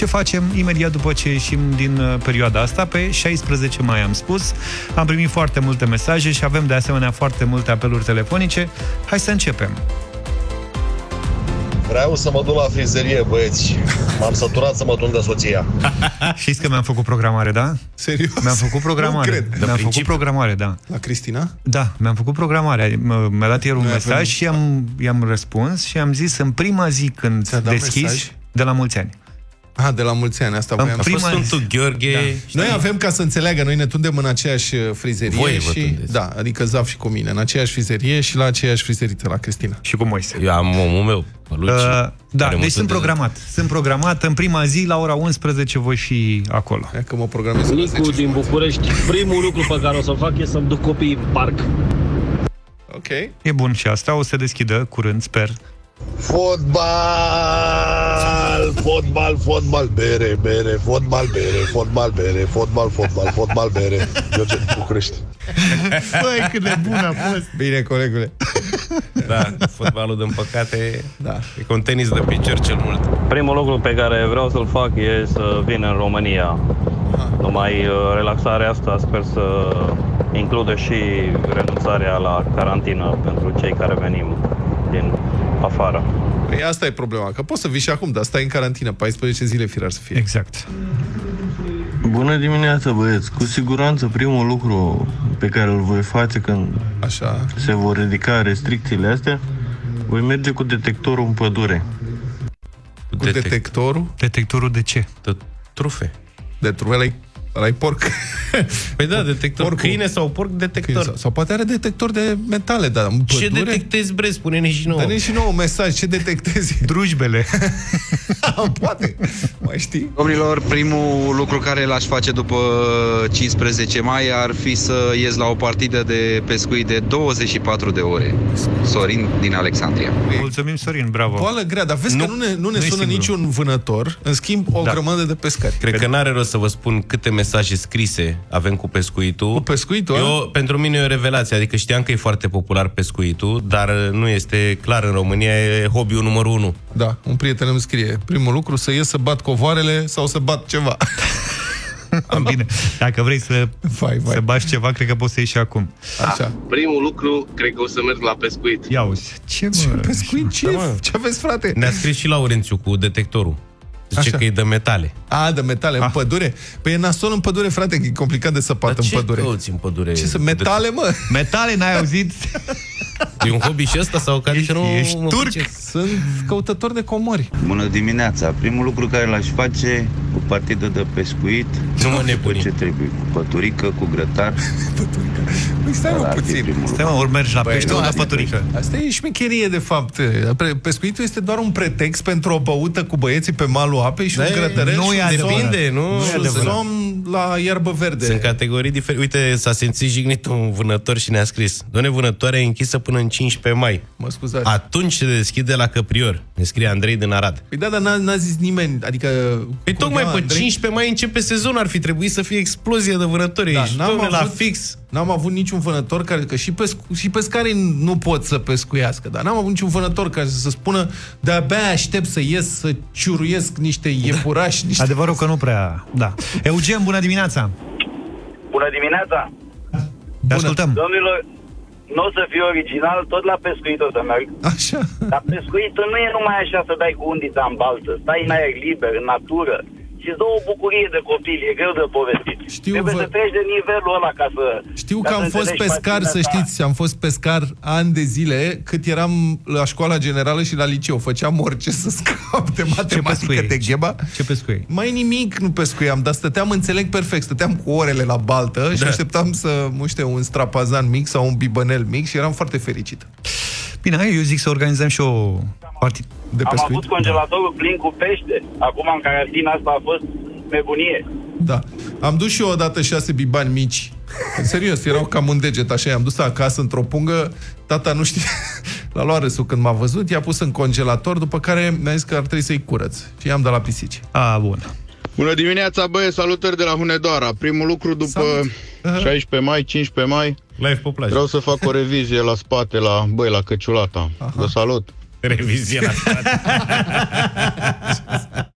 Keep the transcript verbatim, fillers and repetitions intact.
Ce facem imediat după ce ieșim din perioada asta? Pe șaisprezece mai am spus. Am primit foarte multe mesaje și avem de asemenea foarte multe apeluri telefonice. Hai să începem. Vreau să mă duc la frizerie, băieți. M-am săturat să mă tun de soția. Știți că mi-am făcut programare, da? Serios? Mi-am făcut programare. Nu cred. Mi-am făcut programare, da. La Cristina? Da, mi-am făcut programare. Mi-a dat ieri un Noi mesaj avem... și i-am, i-am răspuns și am zis în prima zi când deschizi, mesaj? De la mulți ani. Ah, de la mulți ani, asta voiam. A fost Sfântul Gheorghe. Da. Noi avem, ca să înțelegă, noi ne tundem în aceeași frizerie. Voi și, da, adică Zaf și cu mine, în aceeași frizerie și la aceeași frizeriță la Cristina. Și cu Moise. Eu am omul meu, Luci, uh, Da, deci sunt programat. Sunt programat. În prima zi, la ora unsprezece, voi fi acolo. Ia că mă programez. Nicu din București, primul lucru pe care o să fac e să-mi duc copiii în parc. Ok. E bun și asta, o să deschidă curând, sper. Fotbal, fotbal, fotbal, bere, bere, fotbal, bere, fotbal, bere, fotbal, fotbal, fotbal, bere. George din București. Băi, cât de bun a fost. Bine, colegule. Da, fotbalul, din păcate, da. E cu un tenis de picior cel mult. Primul lucru pe care vreau să-l fac e să vin în România. Numai relaxarea asta sper să includă și renunțarea la carantină pentru cei care venim din afară. Păi asta e problema, că poți să vii și acum, dar stai în carantină, paisprezece zile firar să fie. Exact. Bună dimineața, băieți! Cu siguranță primul lucru pe care îl voi face când Așa. se vor ridica restricțiile astea, voi merge cu detectorul în pădure. Cu Detec- detectorul? Detectorul de ce? De trufe. De trufe, ăla-i porc. Păi da, detector Porcul. câine sau porc, detector. Sau, sau poate are detector de metale, dar în pădure... Ce detectezi, bre? Spune-ne și nouă. Dă-ne și nouă un mesaj, ce detectezi? Drujbele. Poate, mai știi? Domnilor, primul lucru care l-aș face după cincisprezece mai ar fi să ies la o partidă de pescuit de douăzeci și patru de ore. Sorin din Alexandria. Mulțumim, Sorin, bravo. Boală grea, dar vezi nu, că nu ne, nu ne sună niciun vânător, în schimb o da. grămadă de pescari. Cred că n-are rost să vă spun câte mesaje scrise avem cu pescuitul. Cu pescuitul? Eu, pentru mine e o revelație, adică știam că e foarte popular pescuitul, dar nu este clar în România, e hobby-ul numărul unu. Da, un prieten îmi scrie, primul lucru să ies să bat covoarele sau să bat ceva. Am bine. Dacă vrei să, vai, vai. să bași ceva, cred că poți să ieși și acum. Așa. Primul lucru, cred că o să merg la pescuit. Ia uzi. Ce, ce pescuit? Ce, da, ce aveți, frate? Ne-a scris și Laurențiu cu detectorul. Zice Așa. că e de metale. A, de metale, ah. în pădure? Păi e nasol în pădure, frate, că e complicat de săpat în pădure. Ce căuți în pădure? Ce să metale, mă? Metale, n-ai auzit? E un hobby și ăsta sau care nu... Ești turc? Sunt căutători de comori. Bună dimineața. Primul lucru care l-aș face cu partidă de pescuit, nu mă nebuni. Ce trebuie, cu păturică, cu grătar. Păturică. Păi stai mă puțin. Stai mă, ori mergi la pește, ori la păturică. Asta e șmecherie, de fapt. Pescuitul este doar un pretext pentru o băută cu băieții pe malul apei și un grătăreț. Nu e depinde, nu? Și somn la iarbă verde. Sunt categorii diferite. Uite, s-a simțit jignit un vânător și ne-a scris: doamne, vânătoarea e închisă până în cincisprezece mai. Mă scuzați. Atunci se deschide la Căprior. Ne scrie Andrei din Arad. Păi da, dar n-a, n-a zis nimeni. Adică... Păi tocmai pe Andrei... cincisprezece mai începe sezonul. Ar fi trebuit să fie explozie de vânători. Da, n-am avut, la fix. N-am avut niciun vânător care... Că și, pescu, și pescarii nu pot să pescuiască. Dar n-am avut niciun vânător care să spună de-abia aștept să ies, să ciuruiesc niște iepurași. Niște... Adevărul că nu prea... Da. Eugen, bună dimineața! Bună dimineața! Te ascultăm! Domnilor, nu o să fiu original, tot la pescuit o să merg. Așa. Dar pescuitul nu e numai așa să dai cu undița în baltă. Stai în aer liber, în natură. Și îți dă o bucurie de copil, e greu de povestit. Știu, Trebuie vă... să treci de nivelul ăla ca să... Știu că am fost pescar, să știți, am fost pescar ani de zile, cât eram la școala generală și la liceu. Făceam orice să scap de matematică, de gheba. Ce pescui? Mai nimic nu pescuiam, dar stăteam, înțeleg perfect, stăteam cu orele la baltă da. și așteptam să muște un strapazan mic sau un bibănel mic și eram foarte fericit. Bine, eu zic să organizăm și o partidă de pescuit. Am avut congelatorul da. plin cu pește. Acum, în carantina asta a fost nebunie. Da. Am dus și eu odată șase bibani mici. În serios, erau cam un deget, așa. I-am dus acasă într-o pungă. Tata nu știe. L-a luat râsul când m-a văzut. I-a pus în congelator, după care mi-a zis că ar trebui să-i curăț. Și i-am dat la pisici. A, bun. Bună dimineața, băieți, salutări de la Hunedoara. Primul lucru după Salut. șaisprezece mai, cincisprezece mai, live pe plajă. Vreau să fac o revizie la spate, la, băi, la Căciulata. Vă salut! Revizie la spate.